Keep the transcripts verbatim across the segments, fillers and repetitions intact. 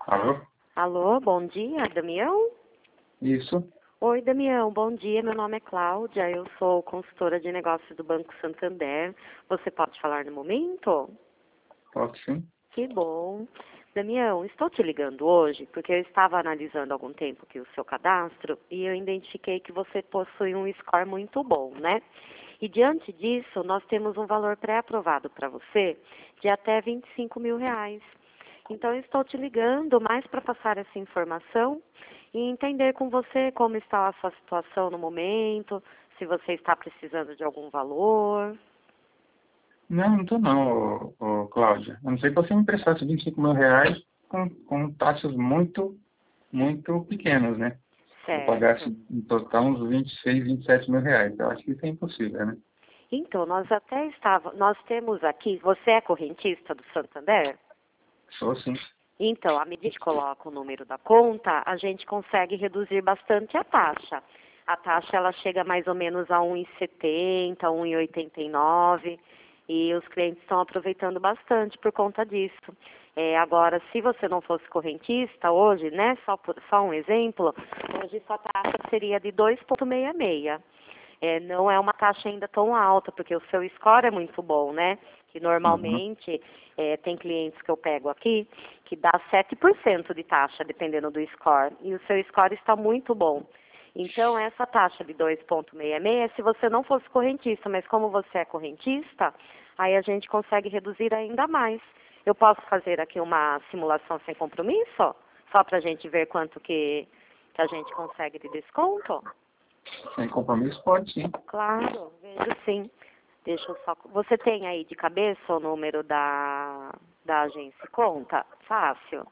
Alô? Alô, bom dia, Damião? Isso, Oi, Damião, bom dia. Meu nome é Cláudia, eu sou consultora de negócios do Banco Santander. Você pode falar no momento? pode sim. Que bom. Damião, estou te ligando hoje porque eu estava analisando há algum tempo aqui o seu cadastro e eu identifiquei que você possui um score muito bom, né? E diante disso, nós temos um valor pré-aprovado para você de até vinte e cinco mil reais. Então, eu estou te ligando mais para passar essa informação e entender com você como está a sua situação no momento, se você está precisando de algum valor. Não, não tô não, ô, ô, Cláudia. A não ser que você me emprestasse vinte e cinco mil reais com, com taxas muito, muito pequenas, né? Eu pagasse Certo. em total uns vinte e seis, vinte e sete mil reais. Eu acho que isso é impossível, né? Então, nós até estávamos, nós temos aqui, você é correntista do Santander? Sou sim. Então, à medida que a gente coloca o número da conta, a gente consegue reduzir bastante a taxa. A taxa ela chega mais ou menos a um vírgula setenta, um vírgula oitenta e nove e os clientes estão aproveitando bastante por conta disso. É, agora, se você não fosse correntista hoje, né, só, por, só um exemplo, hoje sua taxa seria de dois vírgula sessenta e seis. É, não é uma taxa ainda tão alta, porque o seu score é muito bom, né? Que Uhum. normalmente é, tem clientes que eu pego aqui que dá sete por cento de taxa, dependendo do score. E o seu score está muito bom. Então, essa taxa de dois vírgula sessenta e seis é se você não fosse correntista, mas como você é correntista, aí a gente consegue reduzir ainda mais. Eu posso fazer aqui uma simulação sem compromisso? Só para a gente ver quanto que, que a gente consegue de desconto? Sem compromisso, pode sim. Claro, vejo sim. Deixa eu só. Você tem aí de cabeça o número da, da agência conta? Fácil.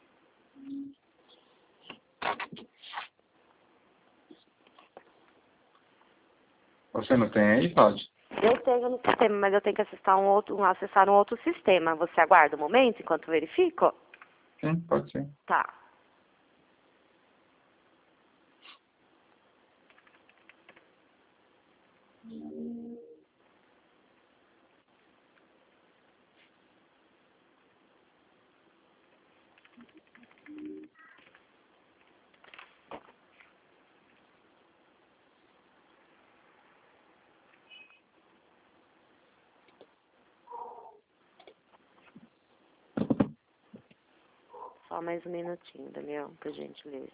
Você não tem aí, Cláudia? Eu tenho no sistema, mas eu tenho que acessar um outro, um- acessar um outro sistema. Você aguarda um momento enquanto eu verifico? Sim, pode ser. Tá. Só mais um minutinho, Daniel, por gentileza.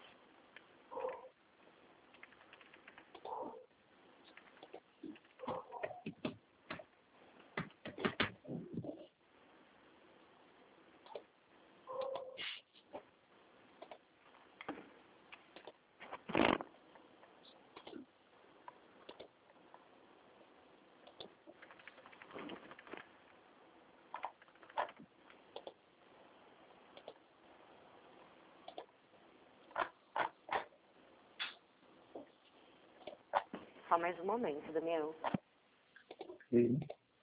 Só mais um momento, Daniel. Sim.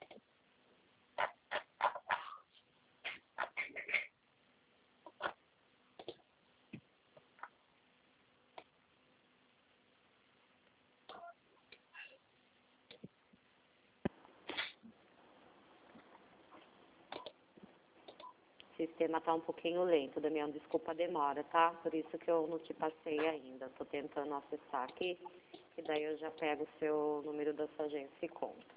O sistema está um pouquinho lento, Damião, desculpa a demora, tá? Por isso que eu não te passei ainda. Estou tentando acessar aqui, e daí eu já pego o seu número da sua agência e conta.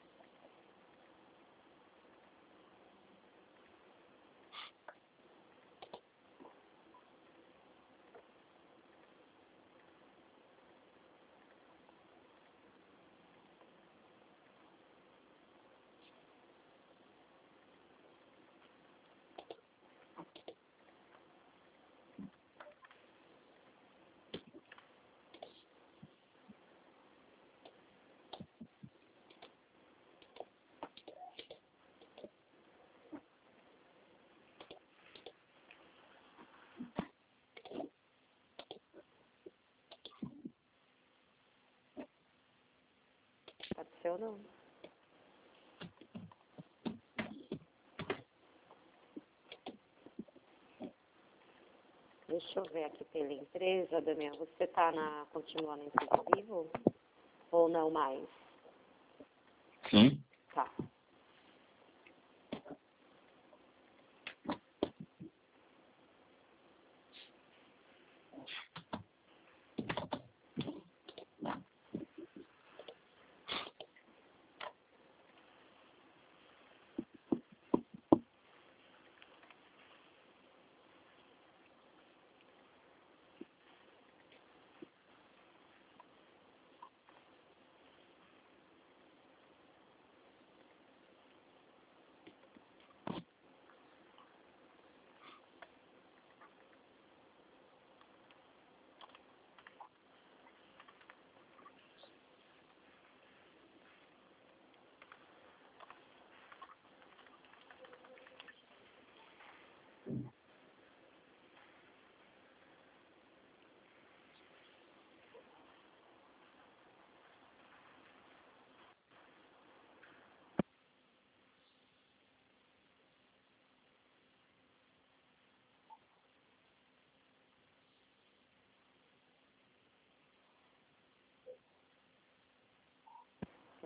Pode ser ou não? Deixa eu ver aqui pela empresa, Damião. Você está na, continua na empresa vivo? Ou não mais? Sim. Tá.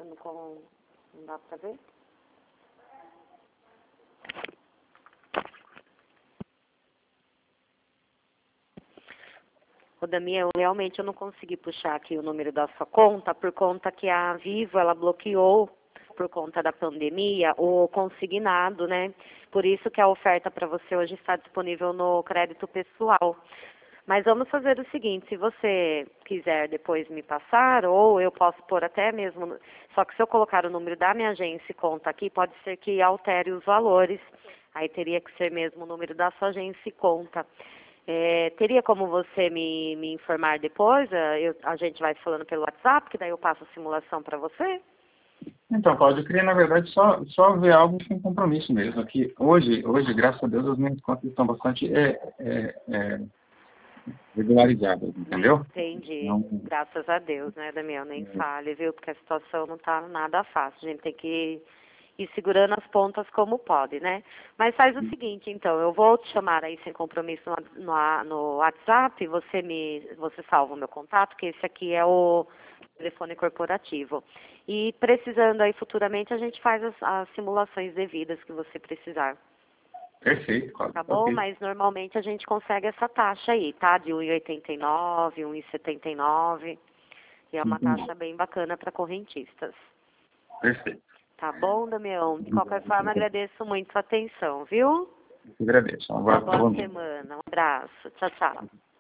Eu não, com... não dá pra ver? Ô, Damião, realmente eu não consegui puxar aqui o número da sua conta, por conta que a Vivo, ela bloqueou, por conta da pandemia, o consignado, né? Por isso que a oferta para você hoje está disponível no crédito pessoal. Mas vamos fazer o seguinte, se você quiser depois me passar, ou eu posso pôr até mesmo, só que se eu colocar o número da minha agência e conta aqui, pode ser que altere os valores. Aí teria que ser mesmo o número da sua agência e conta. É, teria como você me, me informar depois? Eu, a gente vai falando pelo WhatsApp, que daí eu passo a simulação para você? Então, Cláudio, eu queria, na verdade, só, só ver algo sem compromisso mesmo. Aqui, hoje, hoje, graças a Deus, as minhas contas estão bastante é, é, é, regularizadas, entendeu? Entendi. Então, Graças a Deus, né, Damião? Nem é, fale, viu? Porque a situação não tá nada fácil. A gente tem que ir segurando as pontas como pode, né? Mas faz o seguinte, então, eu vou te chamar aí sem compromisso no, no, no WhatsApp, você me, você salva o meu contato, que esse aqui é o telefone corporativo. E precisando aí futuramente, a gente faz as, as simulações devidas que você precisar. perfeito, Cláudio. Tá bom? Ok. Mas normalmente a gente consegue essa taxa aí, tá? De um real e oitenta e nove, um real e setenta e nove. E é uma Entendi. taxa bem bacana para correntistas. Perfeito. Tá bom, Damião? De qualquer forma, agradeço muito a atenção, viu? Eu agradeço. Um Uma abraço. boa Bom dia. semana. Um abraço. Tchau, tchau.